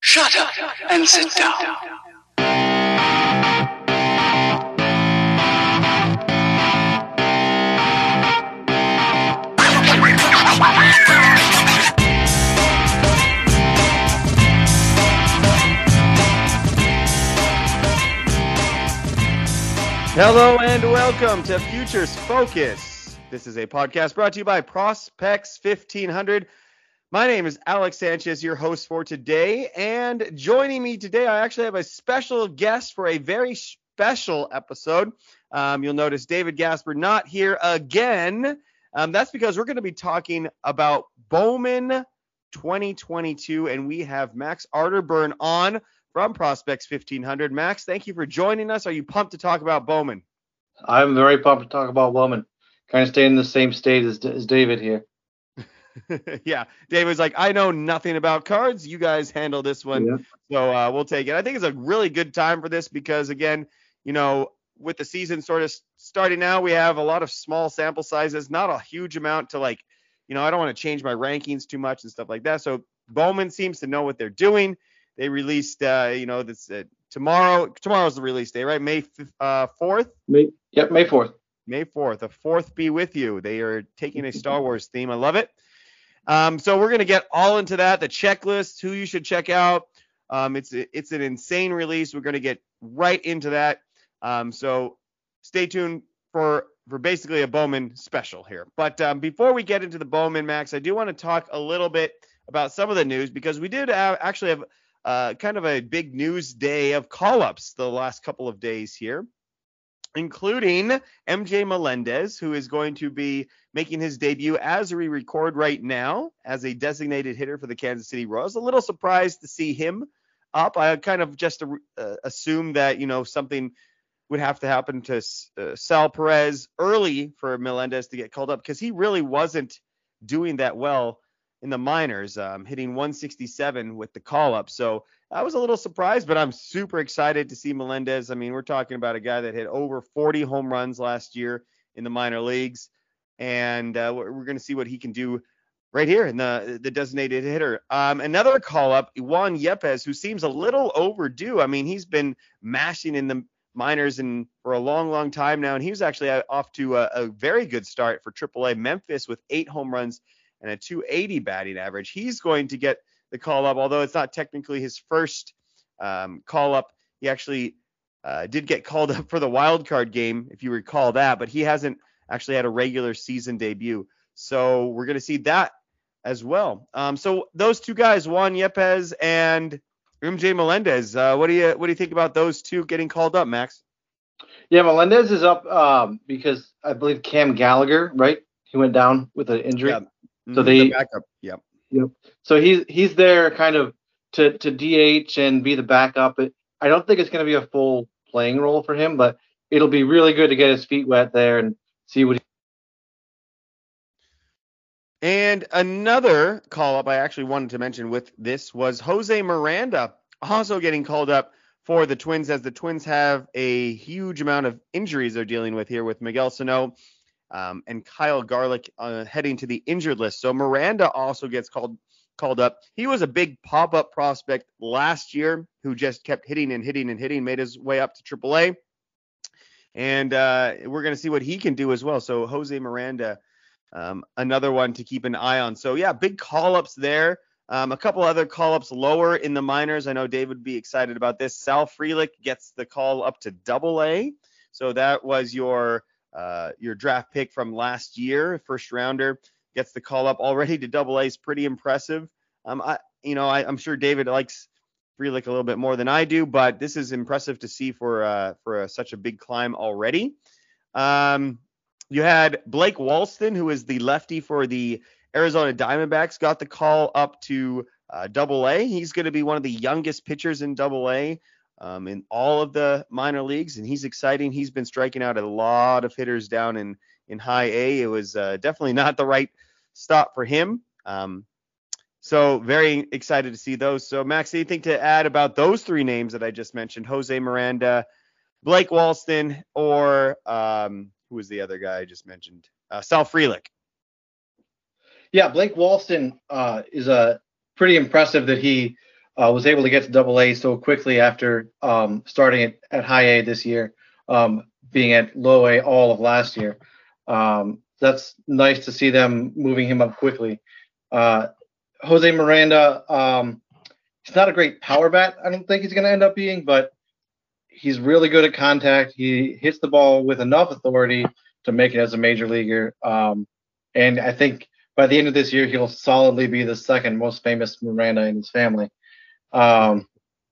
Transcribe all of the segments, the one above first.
Shut up and sit down. Hello and welcome to Futures Focus. This is a podcast brought to you by Prospects 1500. My name is Alex Sanchez, your host for today, and joining me today, I actually have a special guest for a very special episode. You'll notice David Gasper not here again. That's because we're going to be talking about Bowman 2022, and we have Max Arterburn on from Prospects 1500. Max, thank you for joining us. Are you pumped to talk about Bowman? I'm very pumped to talk about Bowman. Kind of stay in the same state as David here. Yeah, David's like, I know nothing about cards. You guys handle this one. Yeah. So we'll take it. I think it's a really good time for this because, again, you know, with the season sort of starting now, we have a lot of small sample sizes, not a huge amount to like, you know, I don't want to change my rankings too much and stuff like that. So Bowman seems to know what they're doing. They released, this tomorrow's the release day, right? May 4th? May 4th. May 4th. The 4th be with you. They are taking a Star Wars theme. I love it. So we're going to get all into that, the checklist, who you should check out. It's an insane release. We're going to get right into that. So stay tuned for basically a Bowman special here. But before we get into the Bowman, Max, I do want to talk a little bit about some of the news because we did actually have kind of a big news day of call-ups the last couple of days here, including MJ Melendez, who is going to be making his debut as we record right now as a designated hitter for the Kansas City Royals. A little surprised to see him up. I kind of just assumed that, you know, something would have to happen to Sal Perez early for Melendez to get called up because he really wasn't doing that well in the minors, hitting 167 with the call-up. So I was a little surprised, but I'm super excited to see Melendez. I mean, we're talking about a guy that hit over 40 home runs last year in the minor leagues, and we're going to see what he can do right here in the designated hitter. Another call-up, Juan Yepez, who seems a little overdue. I mean, he's been mashing in the minors for a long, long time now, and he was actually off to a very good start for AAA Memphis with 8 home runs and a 280 batting average. He's going to get the call up, although it's not technically his first call up. He actually did get called up for the wild card game, if you recall that, but he hasn't actually had a regular season debut. So we're going to see that as well. So those two guys, Juan Yepez and MJ Melendez, what do you think about those two getting called up, Max? Yeah, Melendez is up because I believe Cam Gallagher, right? He went down with an injury. Yeah. So the backup. Yep. So he's there kind of to DH and be the backup. I don't think it's going to be a full playing role for him, but it'll be really good to get his feet wet there and see what. And another call up I actually wanted to mention with this was Jose Miranda also getting called up for the Twins, as the Twins have a huge amount of injuries they're dealing with here with Miguel Sano and Kyle Garlick heading to the injured list. So Miranda also gets called up. He was a big pop-up prospect last year who just kept hitting and hitting and hitting, made his way up to AAA. And we're going to see what he can do as well. So Jose Miranda, another one to keep an eye on. So, yeah, big call-ups there. A couple other call-ups lower in the minors. I know Dave would be excited about this. Sal Frelick gets the call up to AA. So that was your draft pick from last year, first rounder, gets the call up already to AA is pretty impressive. I'm sure David likes Frelick a little bit more than I do, but this is impressive to see for such a big climb already. You had Blake Walston, who is the lefty for the Arizona Diamondbacks, got the call up to AA. He's going to be one of the youngest pitchers in AA. In all of the minor leagues, and he's exciting. He's been striking out a lot of hitters down in high A. It was definitely not the right stop for him. So very excited to see those. So Max, anything to add about those three names that I just mentioned? Jose Miranda, Blake Walston, or who was the other guy I just mentioned? Sal Frelick. Yeah, Blake Walston is pretty impressive that he was able to get to Double A so quickly after starting at High A this year, being at Low A all of last year. That's nice to see them moving him up quickly. Jose Miranda, he's not a great power bat. I don't think he's going to end up being, but he's really good at contact. He hits the ball with enough authority to make it as a major leaguer. And I think by the end of this year, he'll solidly be the second most famous Miranda in his family. And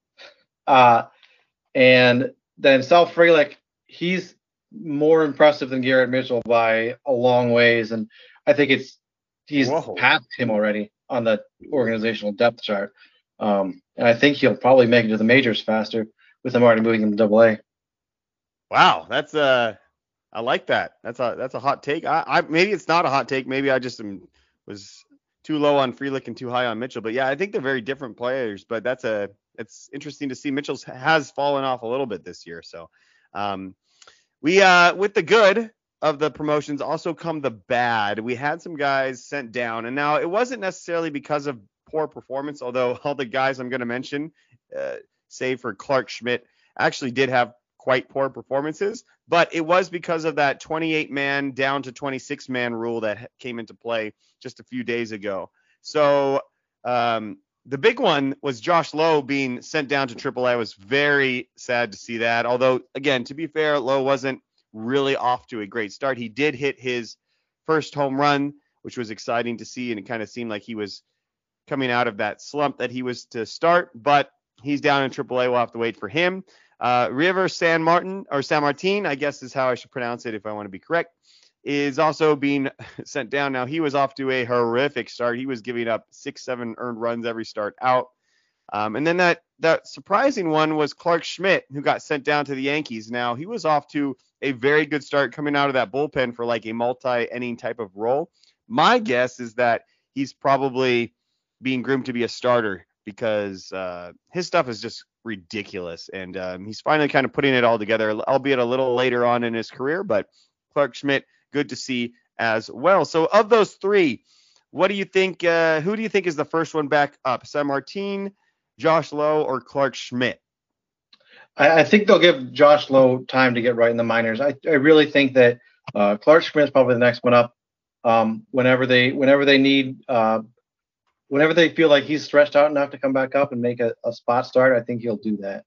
then Sal Frelick, he's more impressive than Garrett Mitchell by a long ways. And I think he's passed him already on the organizational depth chart. And I think he'll probably make it to the majors faster with them already moving him to Double A. Wow, that's I like that. That's a hot take. I maybe it's not a hot take. Maybe I just was too low on Frelick and too high on Mitchell. But yeah, I think they're very different players. But it's interesting to see Mitchell's has fallen off a little bit this year. So we with the good of the promotions also come the bad. We had some guys sent down, and now it wasn't necessarily because of poor performance, although all the guys I'm going to mention, save for Clark Schmidt, actually did have quite poor performances, but it was because of that 28-man down to 26-man rule that came into play just a few days ago. So the big one was Josh Lowe being sent down to AAA. I was very sad to see that, although, again, to be fair, Lowe wasn't really off to a great start. He did hit his first home run, which was exciting to see, and it kind of seemed like he was coming out of that slump that he was to start, but he's down in AAA. We'll have to wait for him. River San Martin, I guess is how I should pronounce it if I want to be correct, is also being sent down. Now, he was off to a horrific start. He was giving up 6-7 earned runs every start out. And then that surprising one was Clark Schmidt, who got sent down to the Yankees. Now, he was off to a very good start coming out of that bullpen for like a multi-inning type of role. My guess is that he's probably being groomed to be a starter because his stuff is just ridiculous. And he's finally kind of putting it all together, albeit a little later on in his career. But Clark Schmidt, good to see as well. So of those three, what do you think? Who do you think is the first one back up? San Martin, Josh Lowe, or Clark Schmidt? I think they'll give Josh Lowe time to get right in the minors. I really think that Clark Schmidt's probably the next one up. Whenever they need, whenever they feel like he's stretched out enough to come back up and make a spot start, I think he'll do that.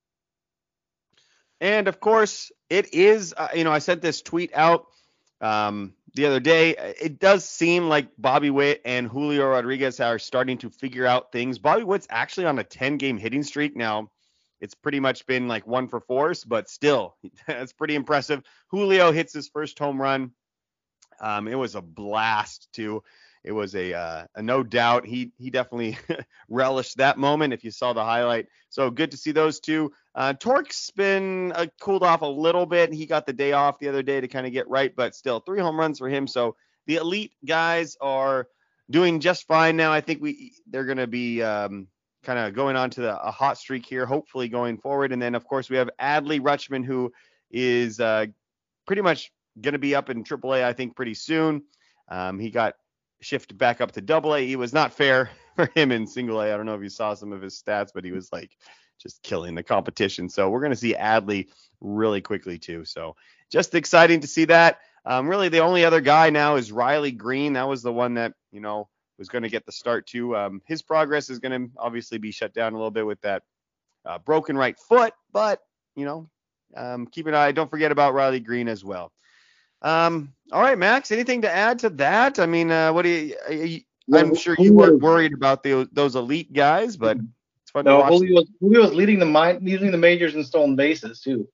And of course, it is. I sent this tweet out the other day. It does seem like Bobby Witt and Julio Rodriguez are starting to figure out things. Bobby Witt's actually on a 10-game hitting streak now. It's pretty much been like 1 for 4s, but still, it's pretty impressive. Julio hits his first home run. It was a blast too. It was a no doubt. He definitely relished that moment if you saw the highlight. So good to see those two. Torque's been cooled off a little bit. He got the day off the other day to kind of get right, but still 3 home runs for him. So the elite guys are doing just fine now. I think they're going to be kind of going on to a hot streak here, hopefully going forward. And then, of course, we have Adley Rutschman, who is pretty much going to be up in AAA, I think, pretty soon. He got shifted back up to AA. It was not fair for him in single A. I don't know if you saw some of his stats, but he was like just killing the competition. So we're going to see Adley really quickly too. So just exciting to see that. Really the only other guy now is Riley Green. That was the one that, was going to get the start too. His progress is going to obviously be shut down a little bit with that broken right foot, but keep an eye. Don't forget about Riley Green as well. All right, Max, anything to add to that? I mean, what do you, I'm sure you weren't worried about those elite guys, but it's fun to watch. Julio's leading the majors in stolen bases too.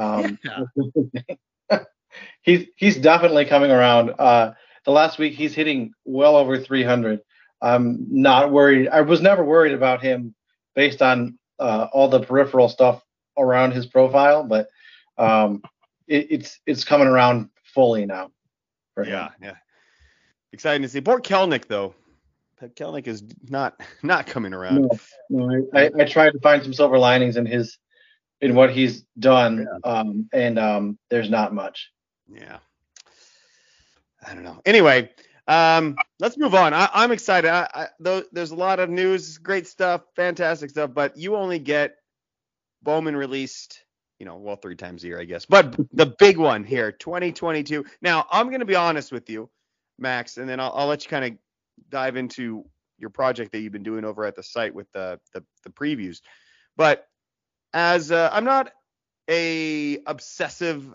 He's definitely coming around. The last week he's hitting well over 300. I'm not worried. I was never worried about him based on all the peripheral stuff around his profile, but it's coming around fully now for him. Yeah. Exciting to see. Poor Kelenic though. Kelenic is not coming around. No, I tried to find some silver linings in what he's done, and there's not much. Yeah. I don't know. Anyway, Let's move on. I'm excited. There's a lot of news, great stuff, fantastic stuff, but you only get Bowman released, 3 times a year, I guess. But the big one here, 2022. Now, I'm going to be honest with you, Max, and then I'll let you kind of dive into your project that you've been doing over at the site with the previews. But as I'm not a obsessive,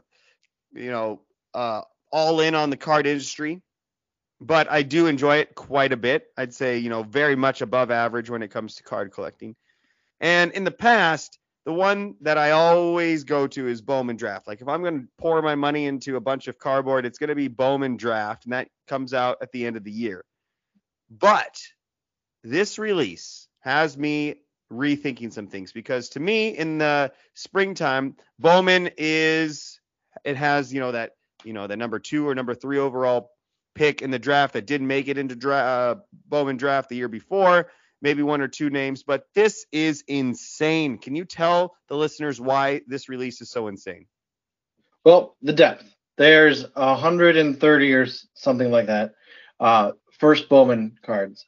all in on the card industry, but I do enjoy it quite a bit. I'd say, very much above average when it comes to card collecting. And in the past, the one that I always go to is Bowman Draft. Like if I'm going to pour my money into a bunch of cardboard, it's going to be Bowman Draft, and that comes out at the end of the year. But this release has me rethinking some things, because to me in the springtime, Bowman has that the number 2 or number 3 overall pick in the draft that didn't make it into Bowman Draft the year before, maybe 1 or 2 names, but this is insane. Can you tell the listeners why this release is so insane? Well, the depth. There's 130 or something like that first Bowman cards.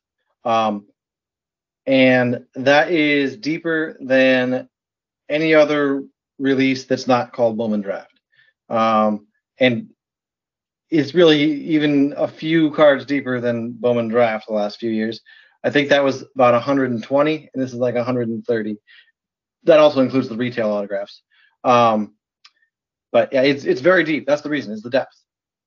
And that is deeper than any other release that's not called Bowman Draft. And it's really even a few cards deeper than Bowman Draft the last few years. I think that was about 120, and this is like 130. That also includes the retail autographs. But yeah, it's very deep. That's the reason, is the depth.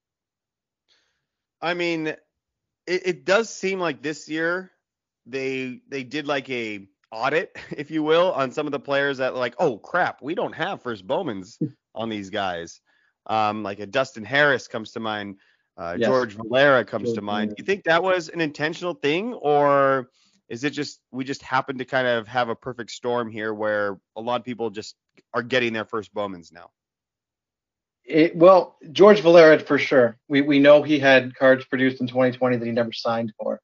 I mean, it does seem like this year they did like a audit, if you will, on some of the players that like, oh crap, we don't have first Bowmans on these guys. Like a Dustin Harris comes to mind. Yes. George Valera comes to mind. Do you think that was an intentional thing, or is it just we just happen to kind of have a perfect storm here where a lot of people just are getting their first Bowmans now? Well, George Valera for sure. We know he had cards produced in 2020 that he never signed for.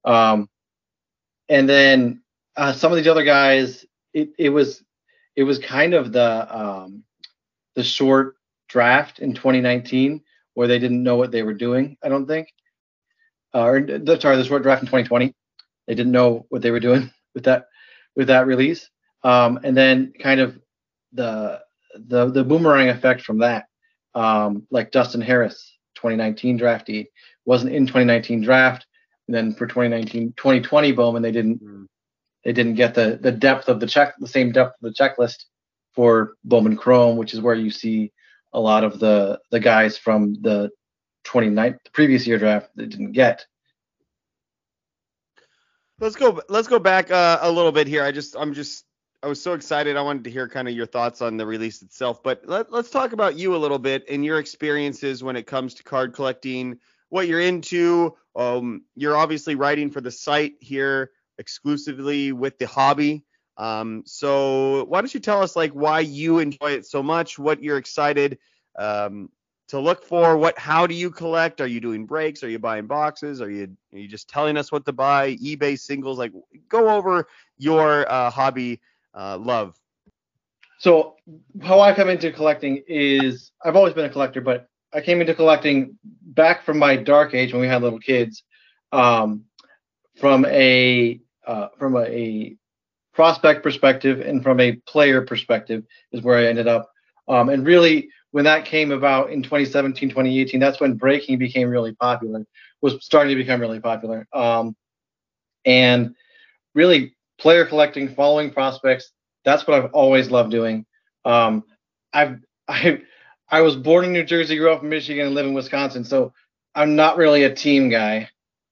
And then some of these other guys, it was kind of the short draft in 2019 where they didn't know what they were doing, I don't think. The short draft in 2020. They didn't know what they were doing with that release. And then kind of the boomerang effect from that. Like Dustin Harris, 2019 draftee, wasn't in 2019 draft. And then for 2020 Bowman, they didn't get the depth of the same depth of the checklist for Bowman Chrome, which is where you see a lot of the guys from the previous year draft that didn't get. Let's go back a little bit here. I was so excited. I wanted to hear kind of your thoughts on the release itself, but let's talk about you a little bit and your experiences when it comes to card collecting, what you're into. You're obviously writing for the site here exclusively with the hobby. So why don't you tell us like why you enjoy it so much, what you're excited to look for, how do you collect? Are you doing breaks? Are you buying boxes? Are you just telling us what to buy? eBay singles, like go over your hobby love. So how I come into collecting is I've always been a collector, but I came into collecting back from my dark age when we had little kids, from a prospect perspective and from a player perspective is where I ended up. And really when that came about in 2017, 2018, that's when breaking became really popular, was starting to become really popular. And really player collecting, following prospects, that's what I've always loved doing. I was born in New Jersey, grew up in Michigan, and live in Wisconsin, so I'm not really a team guy.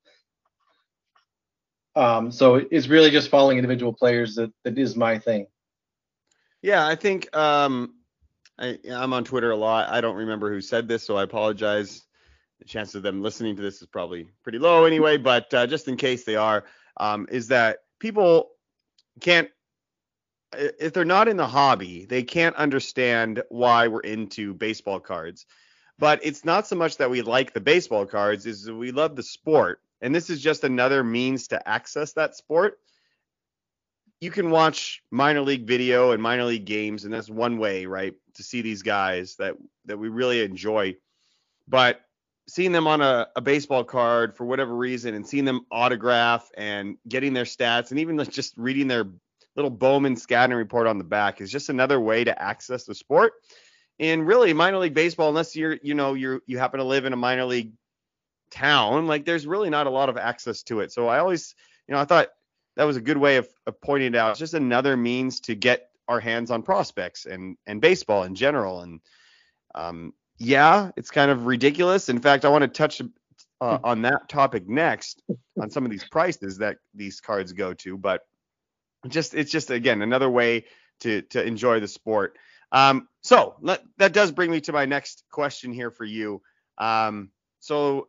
So it's really just following individual players that is my thing. Yeah, I think I'm on Twitter a lot. I don't remember who said this, so I apologize. The chance of them listening to this is probably pretty low anyway, but just in case they are, is that people can't, if they're not in the hobby, they can't understand why we're into baseball cards. But it's not so much that we like the baseball cards, is that we love the sport. And this is just another means to access that sport. You can watch minor league video and minor league games, and that's one way, right, to see these guys that we really enjoy. But seeing them on a baseball card for whatever reason and seeing them autograph and getting their stats and even like just reading their little Bowman scouting report on the back is just another way to access the sport. And really minor league baseball, unless you happen to live in a minor league town, like there's really not a lot of access to it. So I always, I thought that was a good way of pointing it out. It's just another means to get our hands on prospects and baseball in general. And yeah, it's kind of ridiculous. In fact, I want to touch on that topic next on some of these prices that these cards go to, but it's just again another way to enjoy the sport. So that does bring me to my next question here for you. So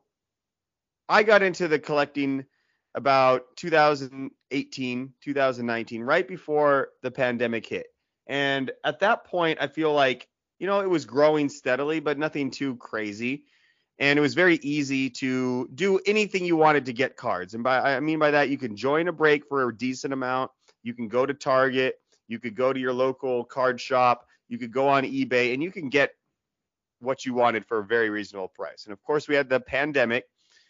I got into the collecting about 2018, 2019, right before the pandemic hit. And at that point, I feel like, it was growing steadily, but nothing too crazy. And it was very easy to do anything you wanted to get cards. And by that, you can join a break for a decent amount. You can go to Target. You could go to your local card shop. You could go on eBay, and you can get what you wanted for a very reasonable price. And of course, we had the pandemic,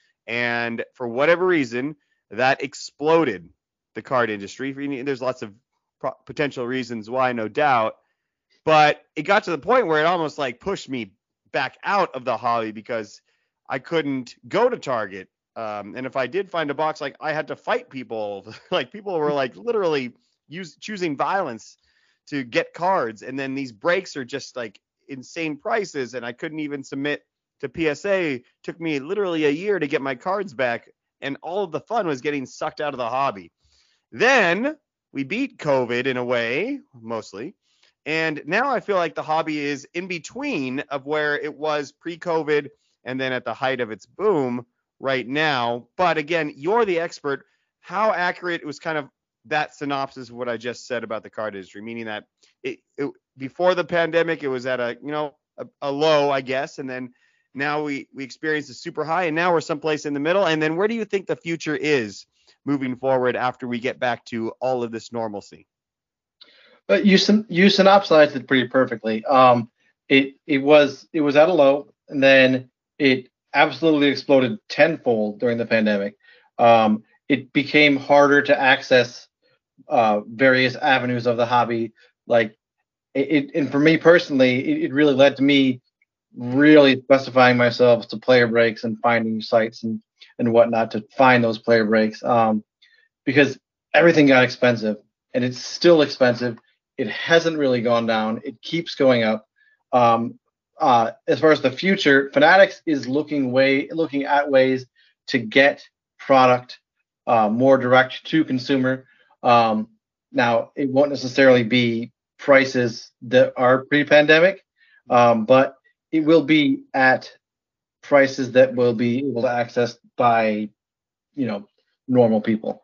and for whatever reason, that exploded the card industry. There's lots of potential reasons why, no doubt. But it got to the point where it almost like pushed me back out of the hobby because I couldn't go to Target. And if I did find a box, like I had to fight people. Like people were like literally choosing violence to get cards. And then these breaks are just like insane prices. And I couldn't even submit to PSA. Took me literally a year to get my cards back. And all of the fun was getting sucked out of the hobby. Then we beat COVID in a way, mostly. And now I feel like the hobby is in between of where it was pre-COVID and then at the height of its boom right now. But again, you're the expert. How accurate was kind of that synopsis of what I just said about the card industry, meaning that it before the pandemic, it was at a low, I guess. And then now we experienced a super high, and now we're someplace in the middle. And then where do you think the future is moving forward after we get back to all of this normalcy? But you synopsized it pretty perfectly. It was at a low, and then it absolutely exploded tenfold during the pandemic. It became harder to access various avenues of the hobby. Like and for me personally, it really led to me really specifying myself to player breaks and finding sites and whatnot to find those player breaks. Because everything got expensive, and it's still expensive. It hasn't really gone down. It keeps going up. As far as the future, Fanatics is looking at ways to get product more direct to consumer. Now, it won't necessarily be prices that are pre-pandemic, but it will be at prices that will be able to access by, normal people.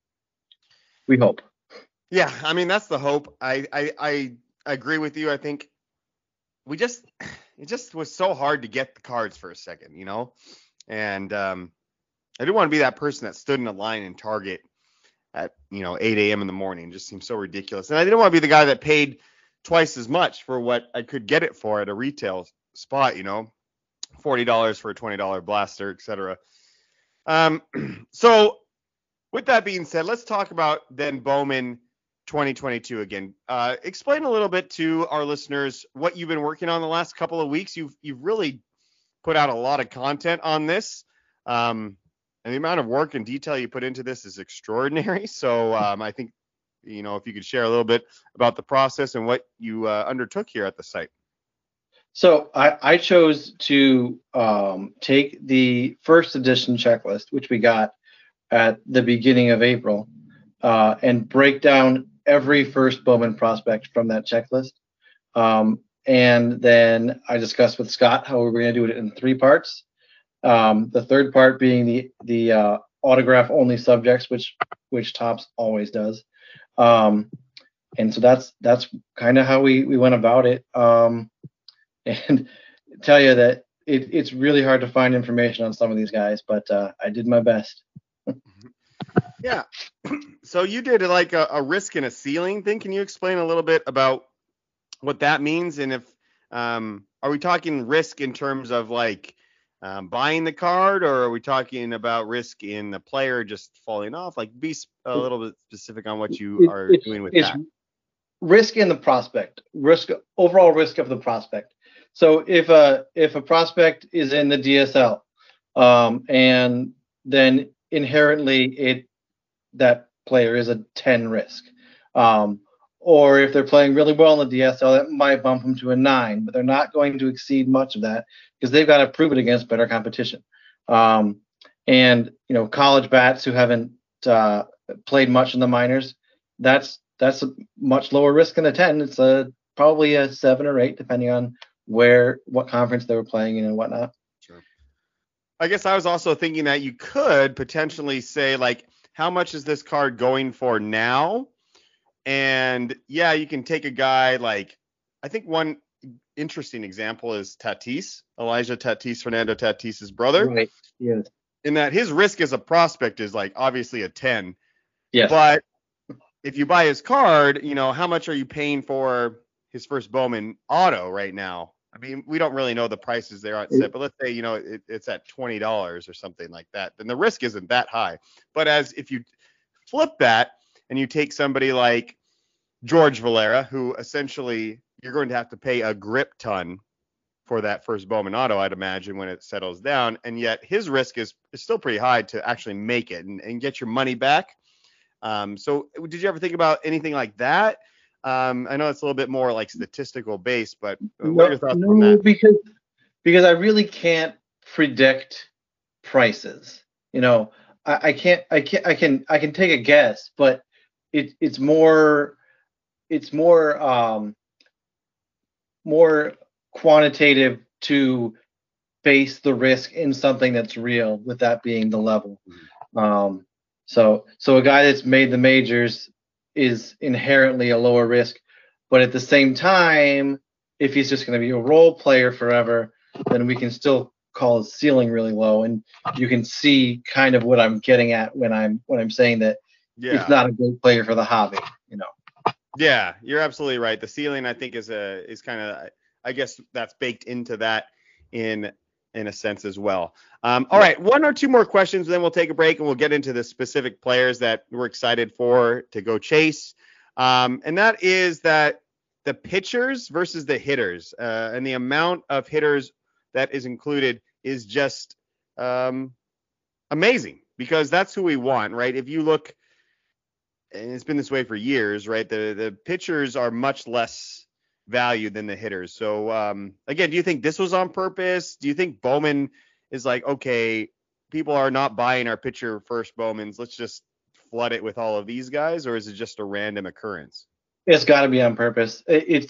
We hope. Yeah, I mean, that's the hope. I agree with you. I think it just was so hard to get the cards for a second, and I didn't want to be that person that stood in a line in Target at 8 a.m. in the morning. It just seemed so ridiculous. And I didn't want to be the guy that paid twice as much for what I could get it for at a retail spot, $40 for a $20 blaster, etc. So with that being said, let's talk about then Bowman 2022 again. Explain a little bit to our listeners what you've been working on the last couple of weeks. You've really put out a lot of content on this. And the amount of work and detail you put into this is extraordinary. So I think, if you could share a little bit about the process and what you undertook here at the site. So I chose to take the first edition checklist, which we got at the beginning of April, and break down every first Bowman prospect from that checklist. And then I discussed with Scott how we were going to do it in 3 parts. The third part being the autograph only subjects, which Topps always does. And so that's kind of how we went about it. And tell you that it's really hard to find information on some of these guys, but I did my best. Yeah. So you did like a risk and a ceiling thing. Can you explain a little bit about what that means? And if are we talking risk in terms of like buying the card, or are we talking about risk in the player just falling off? Like, be a little bit specific on what you are doing with it's that. risk in the prospect, overall risk of the prospect. So if a prospect is in the DSL, and then inherently that player is a 10 risk. Or if they're playing really well in the DSL, that might bump them to a 9, but they're not going to exceed much of that because they've got to prove it against better competition. And college bats who haven't played much in the minors, that's a much lower risk than a 10. It's probably a 7 or 8, depending on what conference they were playing in and whatnot. Sure. I guess I was also thinking that you could potentially say, like, how much is this card going for now? And yeah, you can take a guy like, I think one interesting example is Tatis, Elijah Tatis, Fernando Tatis's brother. Right. Yes. In that his risk as a prospect is like obviously a 10. Yes. But if you buy his card, how much are you paying for his first Bowman auto right now? I mean, we don't really know the prices there on set, but let's say, it's at $20 or something like that. Then the risk isn't that high. But if you flip that and you take somebody like George Valera, who essentially you're going to have to pay a grip ton for that first Bowman auto, I'd imagine, when it settles down. And yet his risk is still pretty high to actually make it and get your money back. So did you ever think about anything like that? I know it's a little bit more like statistical based, but what are your thoughts on that? Because I really can't predict prices. I can take a guess, but it's more quantitative to base the risk in something that's real, with that being the level. So a guy that's made the majors is inherently a lower risk, but at the same time, if he's just going to be a role player forever, then we can still call his ceiling really low, and you can see kind of what I'm getting at when I'm saying that it's not a great player for the hobby. Yeah, you're absolutely right. The ceiling, I think, is kind of, I guess that's baked into that in a sense as well. All right, one or two more questions, then we'll take a break and we'll get into the specific players that we're excited to go chase. And that is that the pitchers versus the hitters, and the amount of hitters that is included is just amazing, because that's who we want, right? If you look, and it's been this way for years, right? The pitchers are much less valued than the hitters. So again, do you think this was on purpose? Do you think Bowman is like, okay, people are not buying our pitcher first Bowmans, let's just flood it with all of these guys, or is it just a random occurrence? It's got to be on purpose.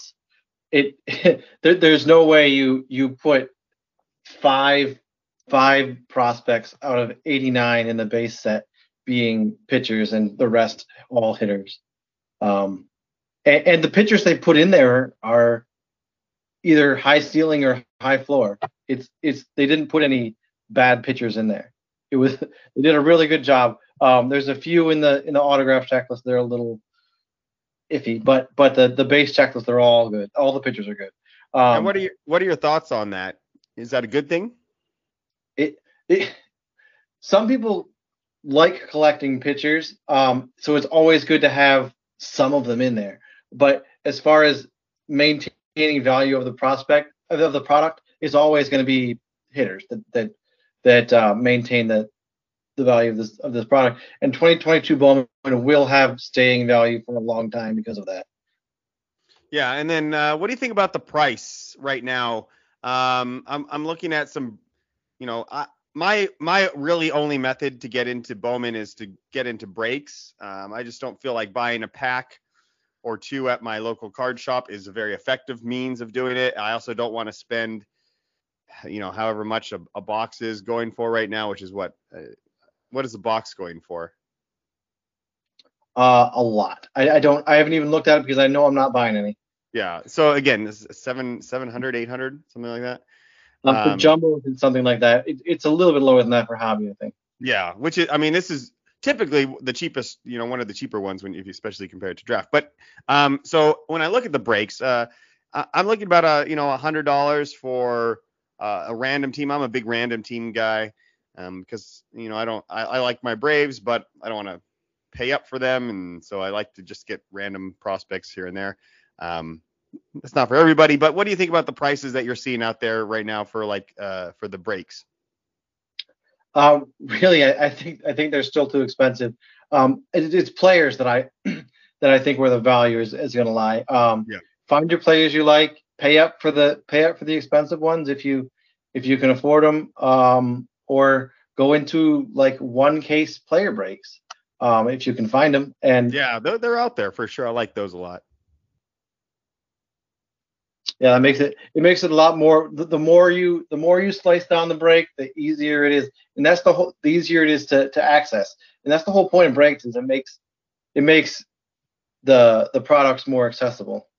There's no way you put five prospects out of 89 in the base set being pitchers and the rest all hitters. And the pitchers they put in there are either high ceiling or high floor. They didn't put any bad pitchers in there. They did a really good job. There's a few in the autograph checklist, they're a little iffy, but the base checklist, they're all good. All the pitchers are good. And what are your thoughts on that? Is that a good thing? Some people like collecting pitchers, so it's always good to have some of them in there. But as far as maintaining value of the product, it's always going to be hitters that maintain the value of this product. And 2022 Bowman will have staying value for a long time because of that. Yeah, and then what do you think about the price right now? I'm looking at some, my really only method to get into Bowman is to get into breaks. I just don't feel like buying a pack or two at my local card shop is a very effective means of doing it. I also don't want to spend, however much a box is going for right now, which is what is the box going for? A lot. I haven't even looked at it because I know I'm not buying any. Yeah. So again, 700, 800, something like that. For jumbo, something like that. It's a little bit lower than that for hobby, I think. Yeah, which is, this is typically the cheapest, one of the cheaper ones if you especially compare it to draft. But so when I look at the breaks, I'm looking about $100 for a random team. I'm a big random team guy because I like my Braves, but I don't want to pay up for them, and so I like to just get random prospects here and there. It's not for everybody, but what do you think about the prices that you're seeing out there right now for for the breaks? Really, I think they're still too expensive. It's players that I that I think where the value is going to lie. Yeah. Find your players you like, pay up for the expensive ones if you can afford them, or go into like one case player breaks if you can find them. And yeah, they're out there for sure. I like those a lot. Yeah, it makes it a lot more. The more you slice down the break, the easier it is, and that's the easier it is to access. And that's the whole point of breaks, is it makes the products more accessible.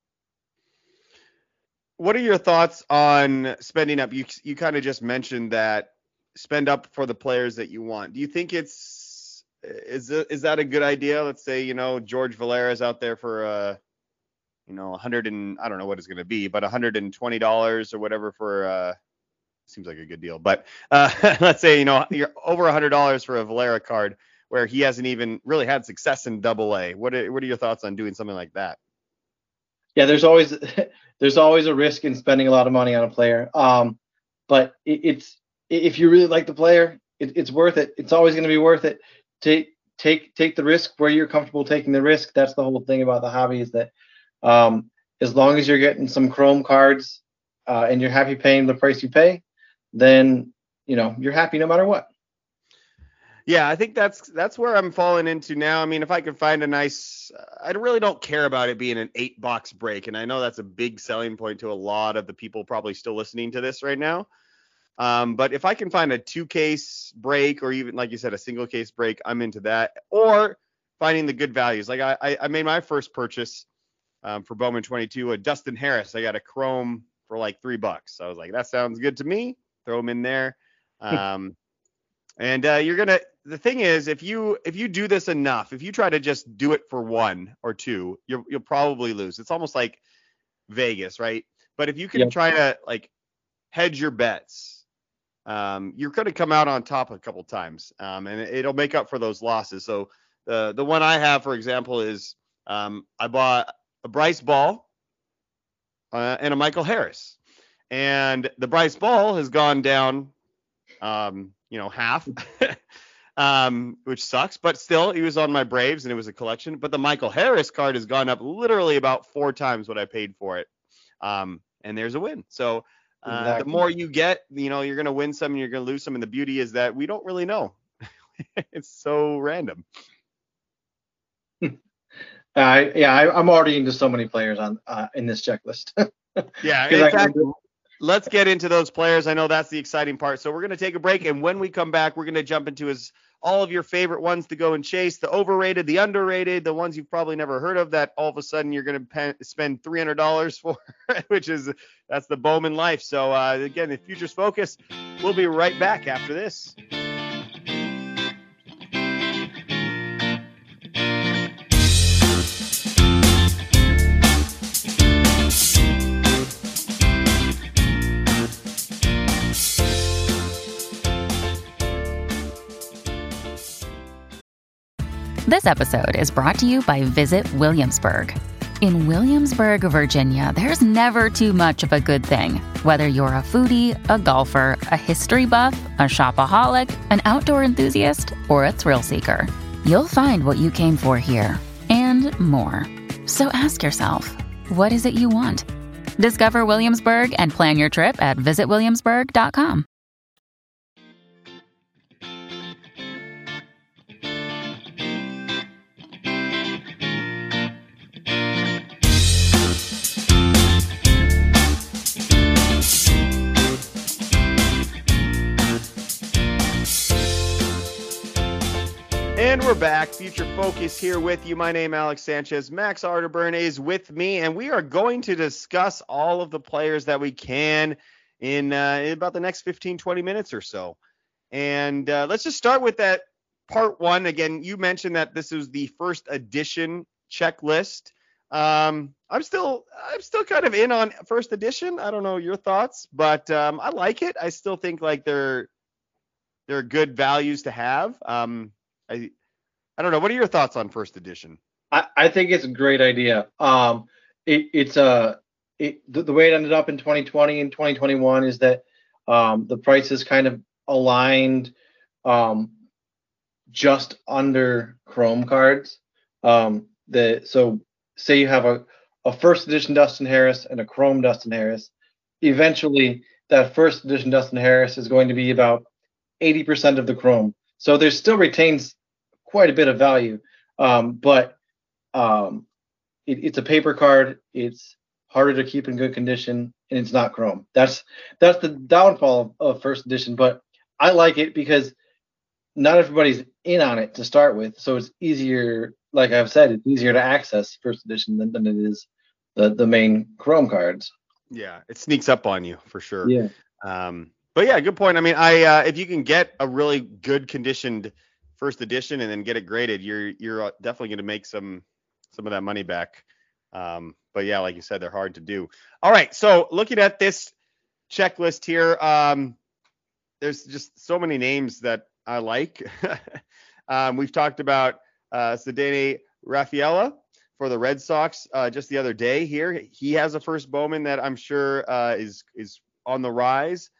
What are your thoughts on spending up? You kind of just mentioned that spend up for the players that you want. Do you think is that a good idea? Let's say George Valera is out there for 100 and I don't know what it's going to be, but $120 or whatever for seems like a good deal. But let's say you're over $100 for a Valera card where he hasn't even really had success in AA. What are your thoughts on doing something like that? Yeah, there's always a risk in spending a lot of money on a player. But it's if you really like the player, it's worth it. It's always going to be worth it. Take the risk where you're comfortable taking the risk. That's the whole thing about the hobby, is that as long as you're getting some Chrome cards and you're happy paying the price you pay, then you're happy no matter what. Yeah, I think that's where I'm falling into now. I mean, if I could find a nice, I really don't care about it being an 8-box break, and I know that's a big selling point to a lot of the people probably still listening to this right now. But if I can find a 2-case break, or even like you said, a single case break, I'm into that. Or finding the good values. Like I made my first purchase for Bowman 22, a Dustin Harris. I got a Chrome for like $3. I was like, that sounds good to me. Throw him in there. And the thing is, if you do this enough, if you try to just do it for 1 or 2, you'll probably lose. It's almost like Vegas, right? But if you can try to like hedge your bets, you're going to come out on top a couple times, and it'll make up for those losses. So the one I have, for example, is I bought a Bryce Ball and a Michael Harris, and the Bryce Ball has gone down half, which sucks, but still he was on my Braves and it was a collection. But the Michael Harris card has gone up literally about 4 times what I paid for it. And there's a win. So exactly. The more you get, you're going to win some and you're going to lose some. And the beauty is that we don't really know. It's so random. I'm already into so many players on in this checklist. Yeah, in fact, let's get into those players. I know that's the exciting part. So we're going to take a break, and when we come back, we're going to jump into all of your favorite ones to go and chase, the overrated, the underrated, the ones you've probably never heard of that all of a sudden you're going to spend $300 for, that's the Bowman life. So again, the Futures Focus, we'll be right back after this. This episode is brought to you by Visit Williamsburg. In Williamsburg, Virginia, there's never too much of a good thing. Whether you're a foodie, a golfer, a history buff, a shopaholic, an outdoor enthusiast, or a thrill seeker, you'll find what you came for here and more. So ask yourself, what is it you want? Discover Williamsburg and plan your trip at visitwilliamsburg.com. And we're back. Future Focus here with you. My name is Alex Sanchez. Max Arterburn is with me, and we are going to discuss all of the players that we can in about the next 15-20 minutes or so. And let's just start with that part 1. Again, you mentioned that this was the first edition checklist. I'm still kind of in on first edition. I don't know your thoughts, but I like it. I still think like they're good values to have. I don't know. What are your thoughts on first edition? I think it's a great idea. The way it ended up in 2020 and 2021 is that the prices kind of aligned just under Chrome cards. So say you have a first edition Dustin Harris and a Chrome Dustin Harris. Eventually, that first edition Dustin Harris is going to be about 80% of the Chrome. So there still retains quite a bit of value, but it's a paper card. It's harder to keep in good condition, and it's not Chrome. That's the downfall of first edition. But I like it because not everybody's in on it to start with, so it's easier. Like I've said, it's easier to access first edition than it is the main Chrome cards. Yeah, it sneaks up on you for sure. Yeah. But yeah, good point. I mean, if you can get a really good conditioned first edition and then get it graded, you're definitely going to make some of that money back. But yeah, like you said, they're hard to do. All right, so looking at this checklist here, there's just so many names that I like. We've talked about Ceddanne Rafaela for the Red Sox just the other day here. He has a first Bowman that I'm sure is on the rise.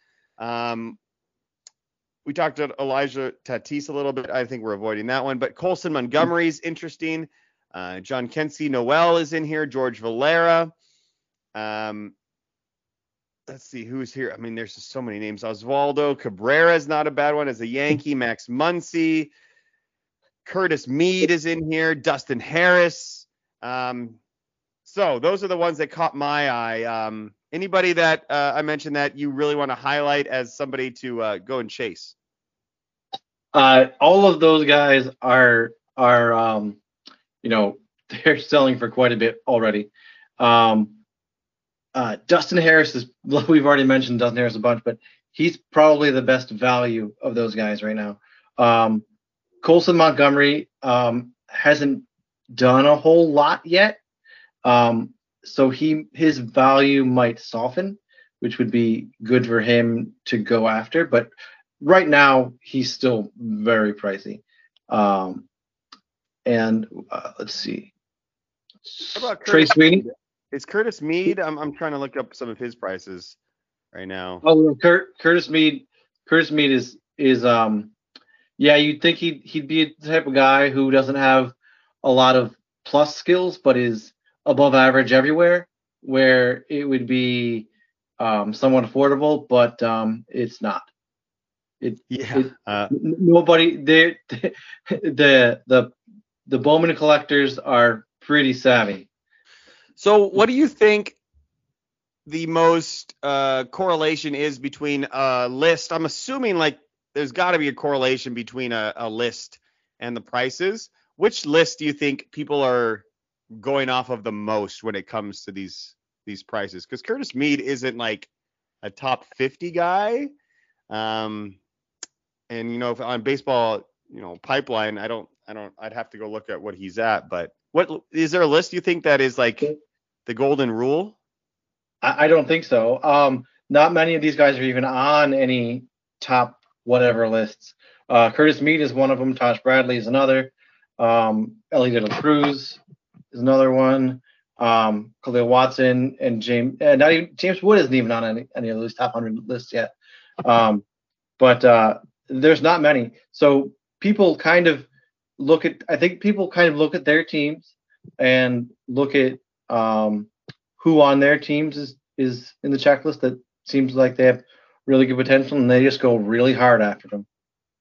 We talked about Elijah Tatis a little bit. I think we're avoiding that one. But Colson Montgomery's interesting. John Kensey Noel is in here. George Valera. Let's see who's here. I mean, there's just so many names. Osvaldo Cabrera is not a bad one as a Yankee. Max Muncy. Curtis Mead is in here. Dustin Harris. So those are the ones that caught my eye. Anybody that I mentioned that you really want to highlight as somebody to go and chase? All of those guys are they're selling for quite a bit already. Dustin Harris is, we've already mentioned Dustin Harris a bunch, but he's probably the best value of those guys right now. Colson Montgomery hasn't done a whole lot yet. So his value might soften, which would be good for him to go after. But right now, he's still very pricey. Let's see. How about Trey Sweeney? Is Curtis Mead? I'm trying to look up some of his prices right now. Oh, Curtis Mead. Curtis Mead is yeah, you'd think he'd be the type of guy who doesn't have a lot of plus skills, but is above average everywhere, where it would be somewhat affordable, but it's not. Nobody there. The Bowman collectors are pretty savvy. So what do you think the most correlation is between a list? I'm assuming like there's got to be a correlation between a list and the prices. Which list do you think people are going off of the most when it comes to these prices? Because Curtis Mead isn't like a top 50 guy. And if on baseball, pipeline, I'd have to go look at what he's at. But what is there a list you think that is like the golden rule? I don't think so. Not many of these guys are even on any top whatever lists. Curtis Mead is one of them. Tosh Bradley is another. Ellie De La Cruz is another one. Khalil Watson and James Wood isn't even on any of those top 100 lists yet. But there's not many. So people kind of look at their teams and look at who on their teams is in the checklist that seems like they have really good potential, and they just go really hard after them.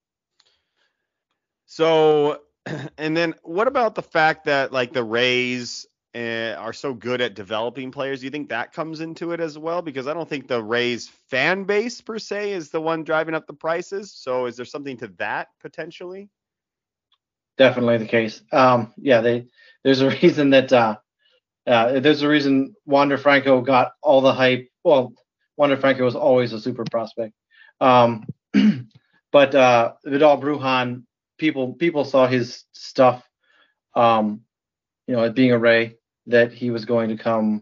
So, and then what about the fact that like the Rays are so good at developing players? Do you think that comes into it as well? Because I don't think the Rays fan base per se is the one driving up the prices. So is there something to that potentially? Definitely the case. There's a reason that there's a reason Wander Franco got all the hype. Well, Wander Franco was always a super prospect. But Vidal Brujan, people saw his stuff, as being a Ray that he was going to come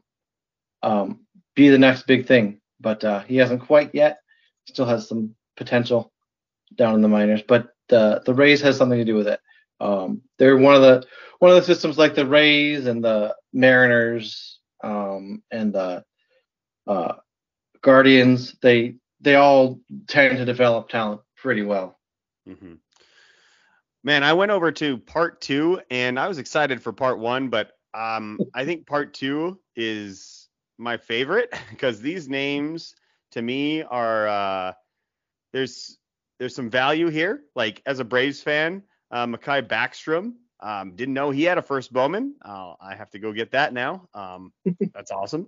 be the next big thing, but he hasn't quite yet. Still has some potential down in the minors, but the Rays has something to do with it. They're one of the systems like the Rays and the Mariners and the Guardians. They all tend to develop talent pretty well. Mm-hmm. Man, I went over to part 2 and I was excited for part 1, but I think part 2 is my favorite because these names to me are there's some value here. Like as a Braves fan, Mekhi Backstrom, didn't know he had a first Bowman. I have to go get that now. That's awesome.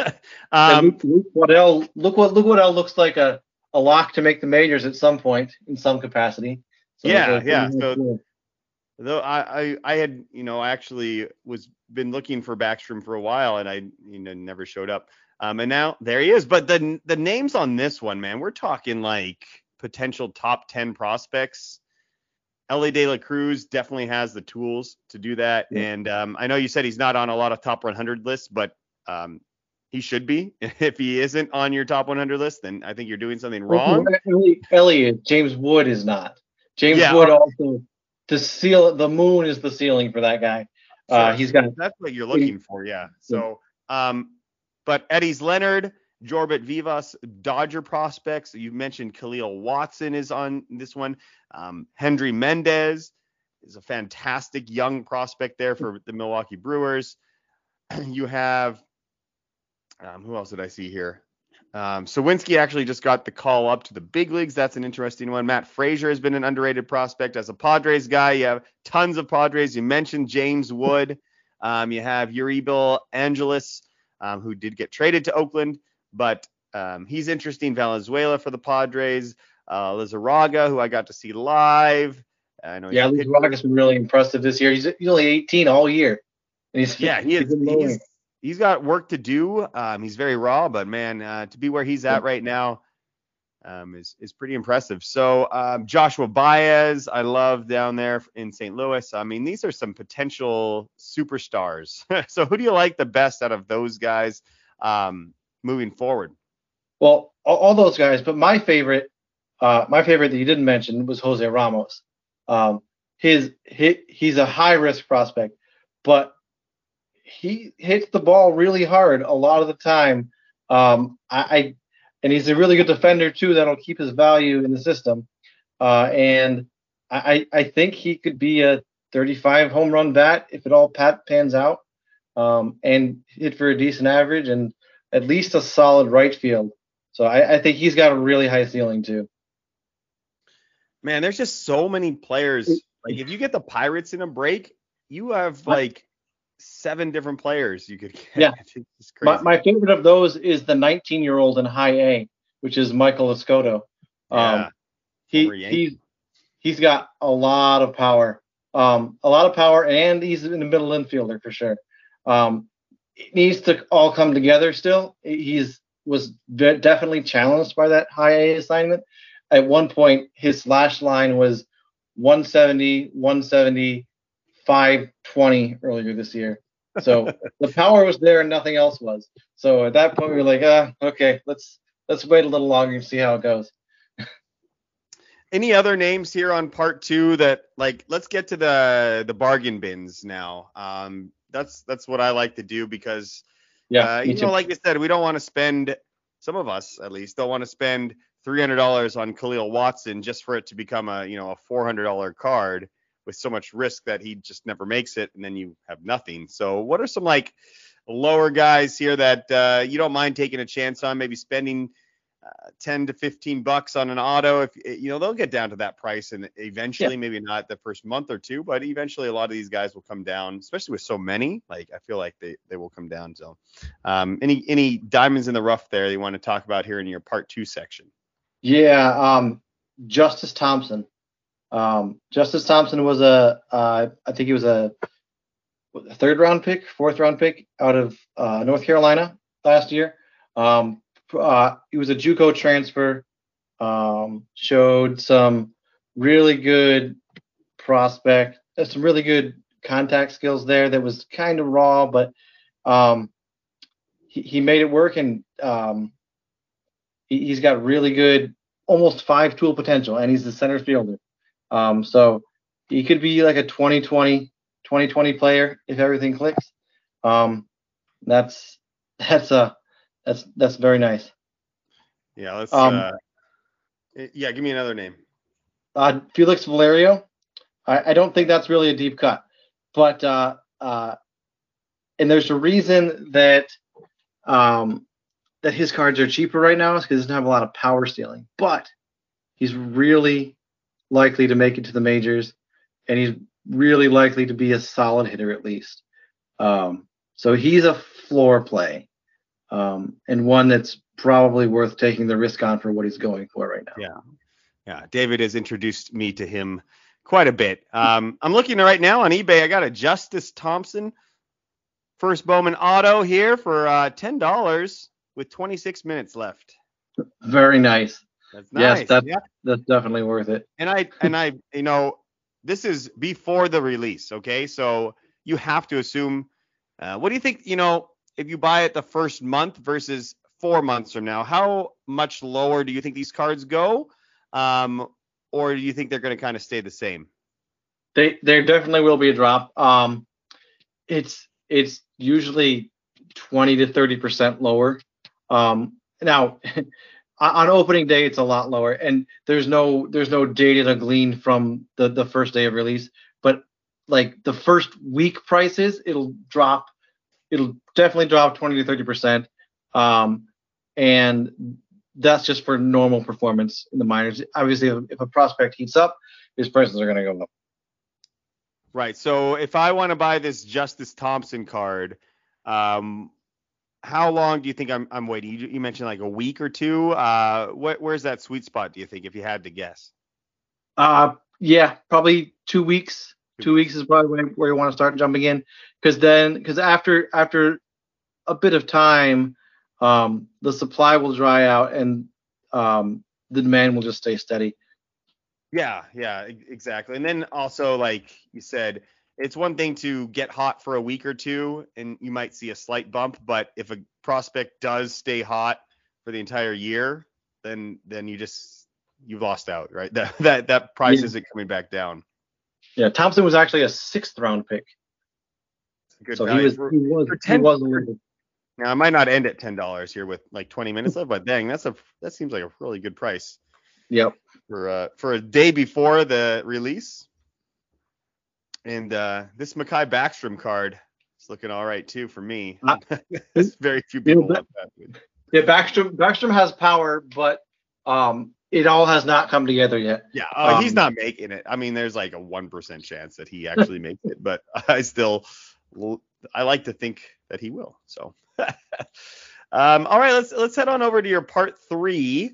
Luke Waddell, look what looks like a lock to make the majors at some point in some capacity. So yeah. So though I had, I actually been looking for Backstrom for a while and I never showed up. And now there he is. But the names on this one, man, we're talking like potential top 10 prospects. Elly De La Cruz definitely has the tools to do that. Yeah. And I know you said he's not on a lot of top 100 lists, but he should be. If he isn't on your top 100 list, then I think you're doing something wrong. Elliot, James Wood is not. James Wood also, the moon is the ceiling for that guy. Sure. He's got. That's what you're looking for, yeah. So, but Eddie's Leonard, Jorbit Vivas, Dodger prospects. You mentioned Khalil Watson is on this one. Hendry Mendez is a fantastic young prospect there for the Milwaukee Brewers. You have, who else did I see here? Sawinski actually just got the call up to the big leagues. That's an interesting one. Matt Frazier has been an underrated prospect as a Padres guy. You have tons of Padres. You mentioned James Wood. You have Uriel Angeles, who did get traded to Oakland, but he's interesting. Valenzuela for the Padres. Lizarraga, who I got to see live. I know. Yeah, Lizarraga's been really impressive this year. He's only 18 all year. And he's got work to do. He's very raw, but man, to be where he's at right now is pretty impressive. So Joshua Baez, I love down there in St. Louis. I mean, these are some potential superstars. So who do you like the best out of those guys moving forward? Well, all those guys, but my favorite that you didn't mention was Jose Ramos. He's a high risk prospect, but he hits the ball really hard a lot of the time. And he's a really good defender too. That'll keep his value in the system. And I think he could be a 35 home run bat if it all pans out, and hit for a decent average and at least a solid right field. So I think he's got a really high ceiling too. Man, there's just so many players. Like if you get the Pirates in a break, you have like 7 different players you could get. Yeah. It's crazy. My favorite of those is the 19-year-old in high A, which is Michael Escoto. He's got a lot of power. And he's in the middle infielder for sure. It needs to all come together still. Was definitely challenged by that high A assignment. At one point, his slash line was 170, 170, 520 earlier this year. So the power was there and nothing else was. So at that point, we were like, okay, let's wait a little longer and see how it goes. Any other names here on part 2 that let's get to the bargain bins now. That's what I like to do because, like you said, we don't want to spend, some of us at least, don't want to spend $300 on Khalil Watson just for it to become a $400 card with so much risk that he just never makes it and then you have nothing. So what are some lower guys here that you don't mind taking a chance on, maybe spending $10 to $15 on an auto? If they'll get down to that price and eventually, maybe not the first month or two, but eventually a lot of these guys will come down, especially with so many. I feel like they will come down. So any diamonds in the rough there you want to talk about here in your part 2 section? Yeah, Justice Thompson. Justice Thompson was I think he was a 4th round pick out of North Carolina last year. He was a JUCO transfer. Showed some really good prospect, some really good contact skills there. That was kind of raw, but He made it work, and he's got really good, almost 5-tool potential, and he's the center fielder. So he could be like a 2020 player if everything clicks. That's very nice. Yeah, let's give me another name. Felix Valerio. I don't think that's really a deep cut, but and there's a reason that that his cards are cheaper right now is because he doesn't have a lot of power stealing, but he's really likely to make it to the majors, and he's really likely to be a solid hitter at least. So he's a floor play, and one that's probably worth taking the risk on for what he's going for right now. Yeah. David has introduced me to him quite a bit. I'm looking right now on eBay. I got a Justice Thompson first Bowman auto here for $10 with 26 minutes left. Very nice. That's nice. Yes, that's definitely worth it. And I, this is before the release. Okay. So you have to assume, what do you think, if you buy it the first month versus 4 months from now, how much lower do you think these cards go? Or do you think they're going to kind of stay the same? There definitely will be a drop. It's usually 20 to 30% lower. Now on opening day, it's a lot lower, and there's no data to glean from the first day of release, but like the first week prices, it'll definitely drop 20 to 30%. And that's just for normal performance in the minors. Obviously, if a prospect heats up, his prices are going to go up. Right. So if I want to buy this Justice Thompson card, how long do you think I'm waiting? You mentioned like a week or two. Where's that sweet spot, do you think, if you had to guess? Yeah, probably 2 weeks. 2 weeks is probably where you want to start jumping in, because after a bit of time, the supply will dry out and the demand will just stay steady. Yeah, exactly. And then also, like you said, it's one thing to get hot for a week or two and you might see a slight bump, but if a prospect does stay hot for the entire year, then you've lost out, right? That price isn't coming back down. Yeah, Thompson was actually a 6th round pick. Good so value. he was a little. Now I might not end at $10 here with like 20 minutes left, but dang, that seems like a really good price. Yep. For a day before the release. And this Mekhi Backstrom card is looking all right too for me. There's very few people want that. Yeah, Backstrom has power, but it all has not come together yet. Yeah, he's not making it. I mean, there's like a 1% chance that he actually makes it, but I like to think that he will. So, all right, let's head on over to your part 3.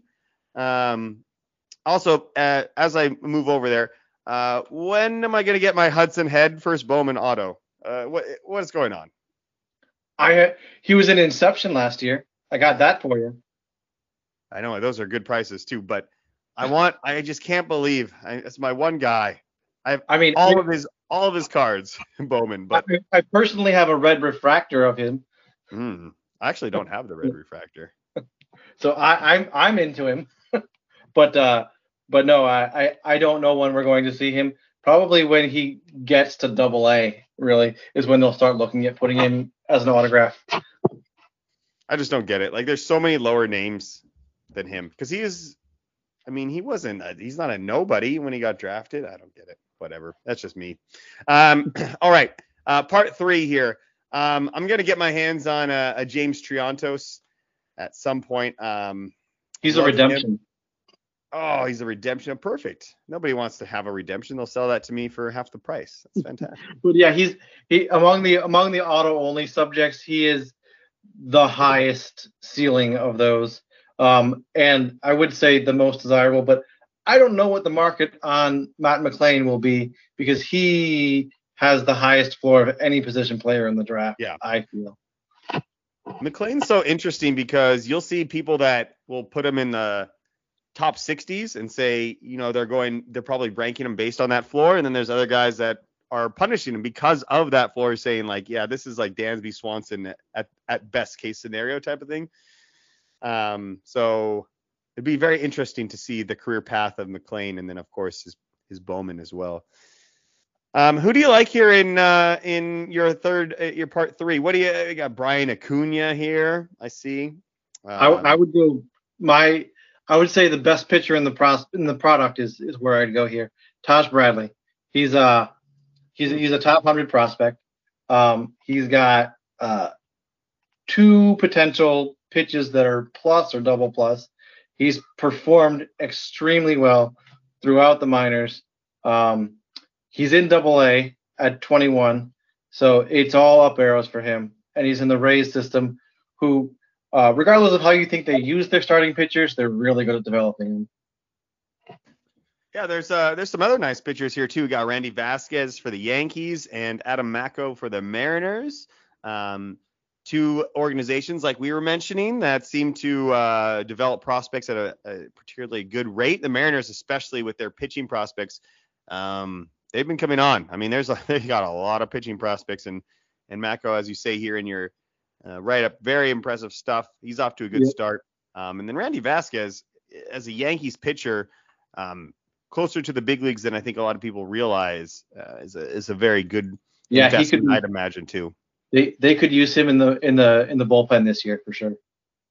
Also, as I move over there, when am I going to get my Hudson Head first Bowman auto? What is going on? He was in Inception last year. I got that for you. I know those are good prices too, but I just can't believe it's my one guy. I mean all of his cards Bowman, but I personally have a red refractor of him. I actually don't have the red refractor. So I'm into him. But no, I don't know when we're going to see him. Probably when he gets to AA, really, is when they'll start looking at putting him as an autograph. I just don't get it. Like, there's so many lower names than him because he's not a nobody when he got drafted. I don't get it. Whatever. That's just me. All right. Part 3 here. I'm going to get my hands on a James Triantos at some point. He's a redemption. Oh, he's a redemption. Perfect. Nobody wants to have a redemption. They'll sell that to me for half the price. That's fantastic. But yeah, he among the auto only subjects, he is the highest ceiling of those. And I would say the most desirable, but I don't know what the market on Matt McLain will be because he has the highest floor of any position player in the draft. Yeah, I feel. McLain's so interesting because you'll see people that will put him in the top 60s and say, they're probably ranking him based on that floor. And then there's other guys that are punishing him because of that. Floor saying like, yeah, this is like Dansby Swanson at best case scenario type of thing. So it'd be very interesting to see the career path of McLean, and then of course his Bowman as well. Who do you like here in your part 3? What do you got? Brian Acuna here, I see. I would go I would say the best pitcher in the product is where I'd go here. Taj Bradley. He's a top 100 prospect. He's got 2 potential pitches that are plus or double plus. He's performed extremely well throughout the minors. He's in Double-A at 21, so it's all up arrows for him. And he's in the Rays system, who, regardless of how you think they use their starting pitchers, they're really good at developing them. Yeah, there's some other nice pitchers here too. We got Randy Vasquez for the Yankees and Adam Macko for the Mariners. 2 organizations, like we were mentioning, that seem to develop prospects at a particularly good rate. The Mariners, especially with their pitching prospects, they've been coming on. I mean, they got a lot of pitching prospects, and Macko, as you say here in your write-up, very impressive stuff. He's off to a good start. And then Randy Vasquez, as a Yankees pitcher, closer to the big leagues than I think a lot of people realize, is a very good investment, I'd imagine too. They could use him in the bullpen this year for sure.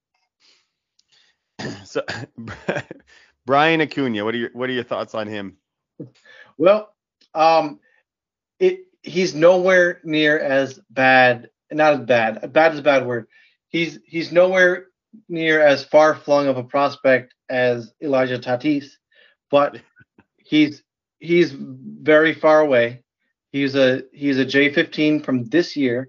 So Brian Acuna, what are your thoughts on him? Well, he's nowhere near as bad. Not as bad. Bad is a bad word. He's nowhere near as far flung of a prospect as Elijah Tatis, but he's very far away. He's a J15 from this year,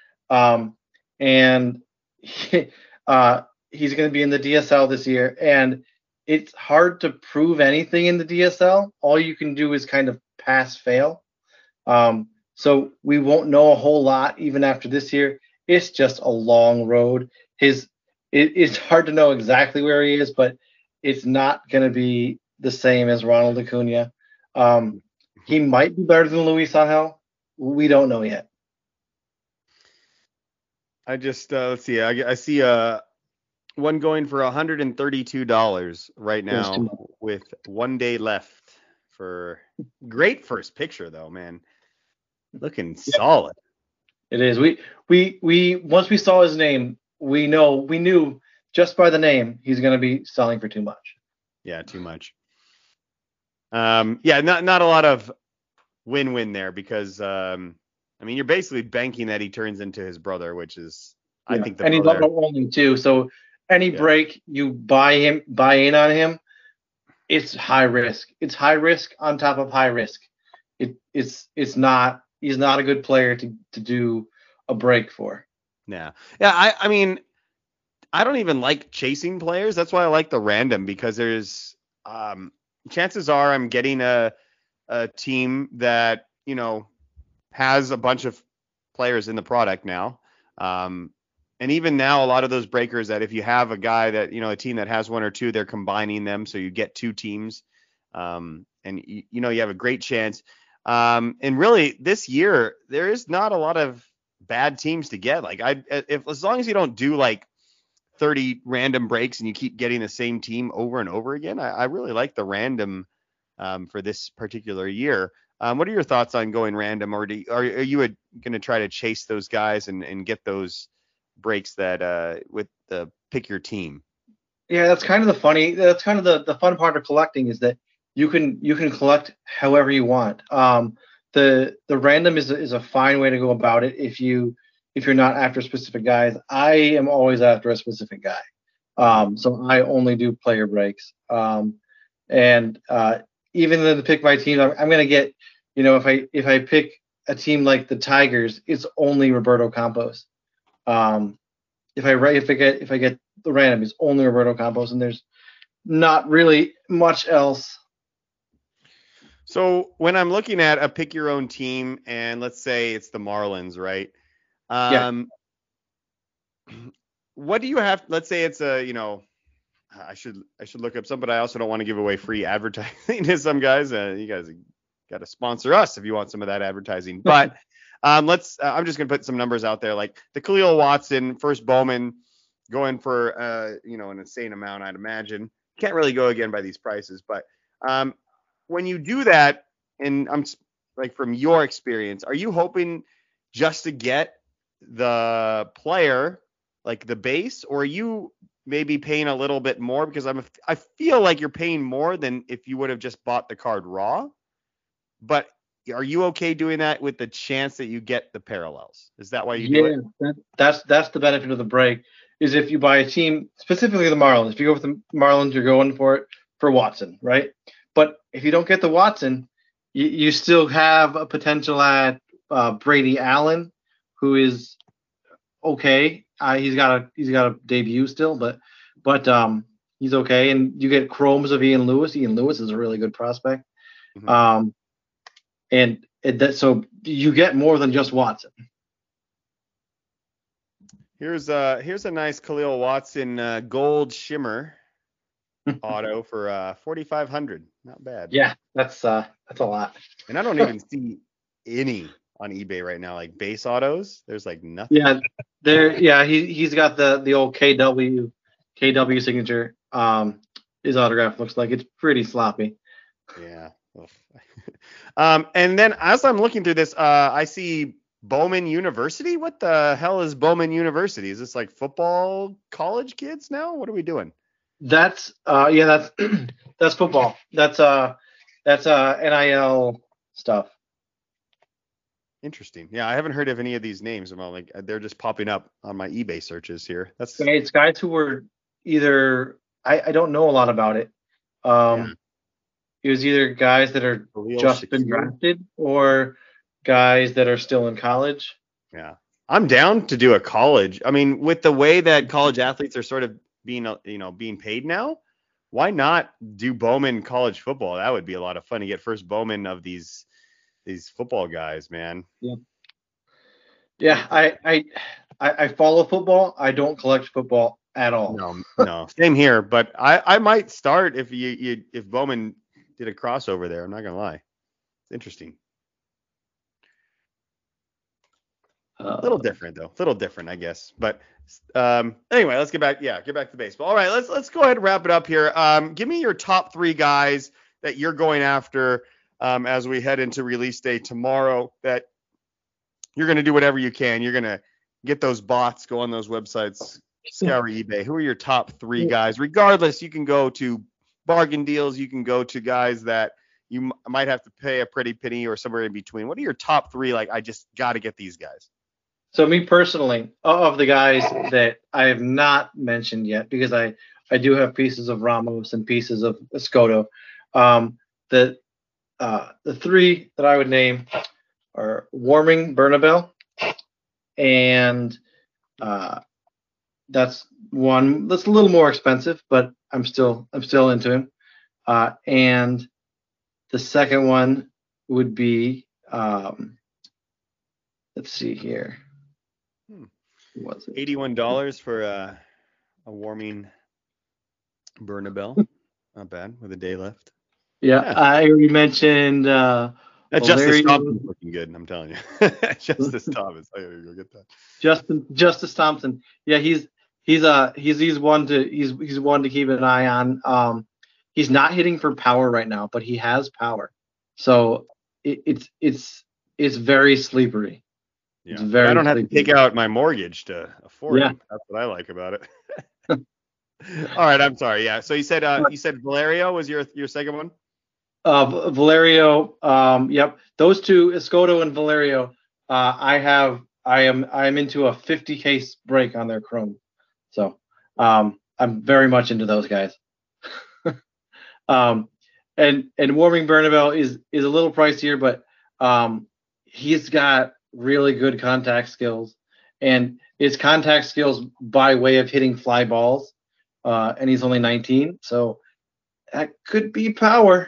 and he's going to be in the DSL this year. And it's hard to prove anything in the DSL. All you can do is kind of pass fail. So we won't know a whole lot even after this year. It's just a long road. It's hard to know exactly where he is, but it's not going to be the same as Ronald Acuna. He might be better than Luis Angel. We don't know yet. I just let's see. I see one going for $132 right now with 1 day left. For great first picture though, man. Looking solid. It is. We once we saw his name, we knew just by the name he's going to be selling for too much. Yeah, too much. Not a lot of win-win there because I mean you're basically banking that he turns into his brother, which is I think the and brother. He's not only too. So any break you buy in on him, it's high risk. It's high risk on top of high risk. He's not a good player to do a break for. Yeah. I mean, I don't even like chasing players. That's why I like the random, because there's chances are I'm getting a team that, has a bunch of players in the product now. And even now, a lot of those breakers that if you have a guy that, a team that has 1 or 2, they're combining them. So you get 2 teams and, you have a great chance. And really this year, there is not a lot of bad teams to get. Like as long as you don't do like 30 random breaks and you keep getting the same team over and over again, I really like the random for this particular year. What are your thoughts on going random, or are you going to try to chase those guys and get those breaks that with the pick your team? Yeah, that's kind of the fun part of collecting is that you can collect however you want. The random is a fine way to go about it if you're not after specific guys. I am always after a specific guy. So I only do player breaks. And even though to pick my team, I'm gonna get, if I pick a team like the Tigers, it's only Roberto Campos. If I get the random, it's only Roberto Campos, and there's not really much else. So when I'm looking at a pick your own team, and let's say it's the Marlins, right? What do you have? Let's say it's I should look up some, but I also don't want to give away free advertising to some guys. You guys got to sponsor us if you want some of that advertising. But I'm just gonna put some numbers out there, like the Khalil Watson first Bowman going for an insane amount, I'd imagine. Can't really go again by these prices, but when you do that, and I'm like, from your experience, are you hoping just to get the player, like the base, or are you maybe paying a little bit more? Because I feel like you're paying more than if you would have just bought the card raw. But are you okay doing that with the chance that you get the parallels? Is that why you do it? Yeah, that's the benefit of the break. Is if you buy a team, specifically the Marlins. If you go with the Marlins, you're going for it for Watson, right? But if you don't get the Watson, you still have a potential at Brady Allen, who is okay. He's got a debut still, but he's okay. And you get chromes of Ian Lewis. Ian Lewis is a really good prospect. Mm-hmm. So you get more than just Watson. Here's a nice Khalil Watson gold shimmer auto for $4,500. Not bad. Yeah, that's a lot. And I don't even see any on eBay right now, like base autos. There's like nothing. Yeah, he's got the old KW signature. His autograph looks like it's pretty sloppy. Yeah. And then as I'm looking through this, I see Bowman University. What the hell is Bowman University? Is this like football college kids now? What are we doing? That's that's football. That's NIL stuff. Interesting. Yeah, I haven't heard of any of these names. I'm like, they're just popping up on my eBay searches here. It's guys who were either I don't know a lot about it. It was either guys that are just been drafted or guys that are still in college. Yeah, I'm down to do a college. I mean, with the way that college athletes are sort of being paid now, why not do Bowman college football? That would be a lot of fun to get first Bowman of these football guys, man. Yeah. I follow football. I don't collect football at all. No, same here. But I might start if Bowman did a crossover there. I'm not gonna lie, it's interesting. A little different though. A little different, I guess. But anyway, let's get back to baseball. All right, let's go ahead and wrap it up here. Give me your top 3 guys that you're going after as we head into release day tomorrow, that you're going to do whatever you can. You're going to get those bots, go on those websites, scour eBay. Who are your top 3 guys? Regardless, you can go to bargain deals. You can go to guys that you might have to pay a pretty penny or somewhere in between. What are your top 3? Like, I just got to get these guys. So me personally, of the guys that I have not mentioned yet, because I do have pieces of Ramos and pieces of Escoto, the 3 that I would name are Warming Bernabel, and that's one that's a little more expensive, but I'm still into him. And the second one would be let's see here. What was it? $81 for a Warming Bernabel. Not bad, with a day left. Yeah. I already mentioned Justice Thompson looking good, I'm telling you. Justice Thomas. I gotta go get that. Justice Thompson. Yeah, he's one to keep an eye on. He's not hitting for power right now, but he has power. So it's very sleepery. Yeah. I don't have to take out my mortgage to afford it. That's what I like about it. All right, I'm sorry. Yeah. So you said Valerio was your second one? Valerio. Yep. Those 2, Escoto and Valerio. I am into a 50 case break on their Chrome. So I'm very much into those guys. And Warming Bernabel is a little pricier, but he's got really good contact skills, and his contact skills by way of hitting fly balls, and he's only 19, so that could be power.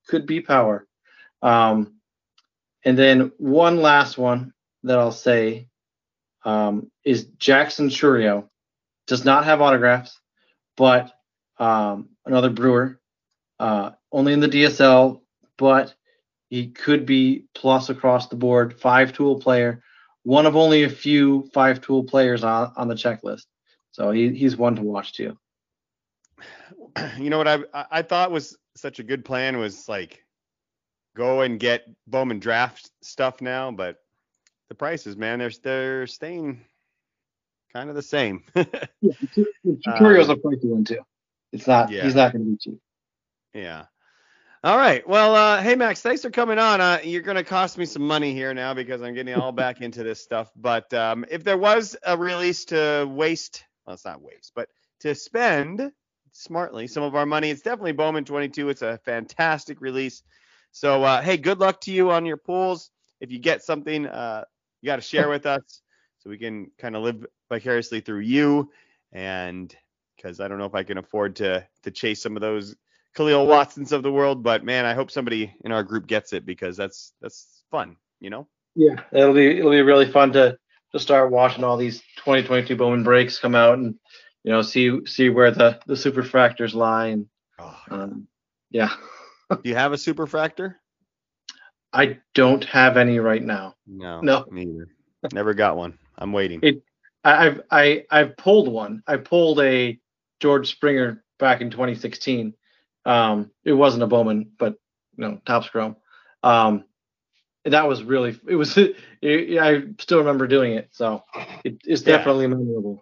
And then one last one that I'll say is Jackson Chourio. Does not have autographs, but another Brewer, only in the DSL, but He could be plus across the board, 5-tool player, one of only a few 5-tool players on the checklist. So he's one to watch too. You know what I thought was such a good plan was like go and get Bowman draft stuff now, but the prices, man, they're staying kind of the same. Yeah, Tutorio's a pricey one too. It's not. Yeah. He's not going to be cheap. Yeah. All right. Well, hey Max, thanks for coming on. You're going to cost me some money here now because I'm getting all back into this stuff. But if there was a release to waste, well, it's not waste, but to spend smartly some of our money, it's definitely Bowman 22. It's a fantastic release. So hey, good luck to you on your pools. If you get something, you got to share with us so we can kind of live vicariously through you. And because I don't know if I can afford to chase some of those Khalil Watsons of the world, but man, I hope somebody in our group gets it because that's fun, you know? Yeah, it'll be really fun to start watching all these 2022 Bowman breaks come out and, you know, see where the superfractors lie. And, yeah. Do you have a superfractor? I don't have any right now. No, me either. Never got one. I'm waiting. I've pulled one. I pulled a George Springer back in 2016. It wasn't a Bowman, but Topps Chrome. That was really. It was. I still remember doing it, so it's definitely memorable.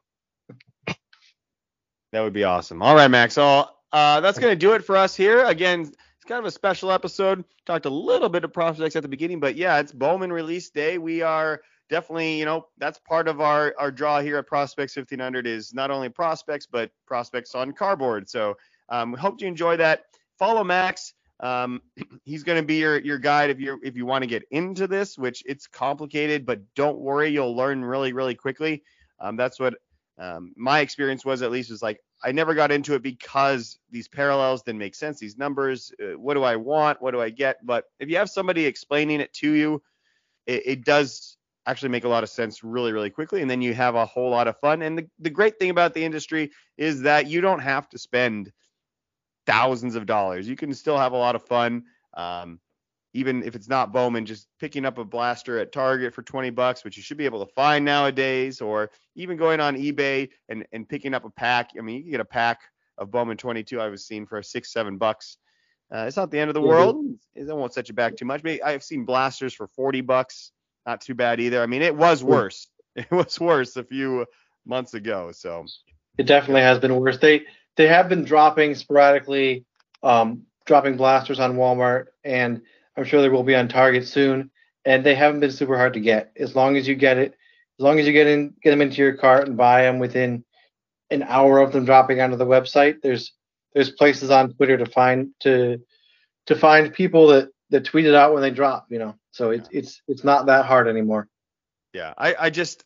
That would be awesome. All right, Max. So that's gonna do it for us here. Again, it's kind of a special episode. Talked a little bit of prospects at the beginning, but yeah, it's Bowman release day. We are definitely, that's part of our draw here at Prospects 1500 is not only prospects, but prospects on cardboard. So hope you enjoy that. Follow Max. He's going to be your guide if you want to get into this, which it's complicated, but don't worry, you'll learn really, really quickly. That's what my experience was, at least, was like I never got into it because these parallels didn't make sense. These numbers, what do I want? What do I get? But if you have somebody explaining it to you, it does actually make a lot of sense really, really quickly. And then you have a whole lot of fun. And the great thing about the industry is that you don't have to spend thousands of dollars. You can still have a lot of fun. Even if it's not Bowman, just picking up a blaster at Target for $20, which you should be able to find nowadays, or even going on eBay and picking up a pack. I mean, you can get a pack of Bowman 22 I was seeing for $6-7. It's not the end of the world. It won't set you back too much. Maybe I've seen blasters for $40. Not too bad either. I mean, it was worse. It was worse a few months ago. So it definitely has been worse. They have been dropping sporadically, dropping blasters on Walmart, and I'm sure they will be on Target soon. And they haven't been super hard to get. As long as you get it, as long as you get them into your cart and buy them within an hour of them dropping onto the website, there's places on Twitter to find people that tweet it out when they drop, So it's not that hard anymore. Yeah, I just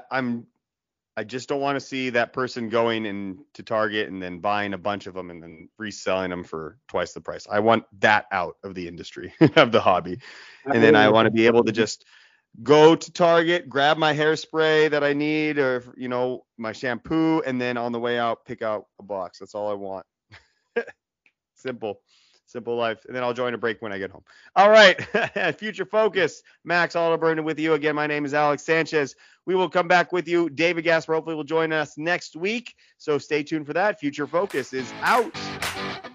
don't want to see that person going into Target and then buying a bunch of them and then reselling them for twice the price. I want that out of the industry, of the hobby. And then I want to be able to just go to Target, grab my hairspray that I need, or my shampoo, and then on the way out pick out a box. That's all I want. Simple life. And then I'll join a break when I get home. All right. Future Focus. Max Alderburn with you again. My name is Alex Sanchez. We will come back with you. David Gasper hopefully will join us next week. So stay tuned for that. Future Focus is out.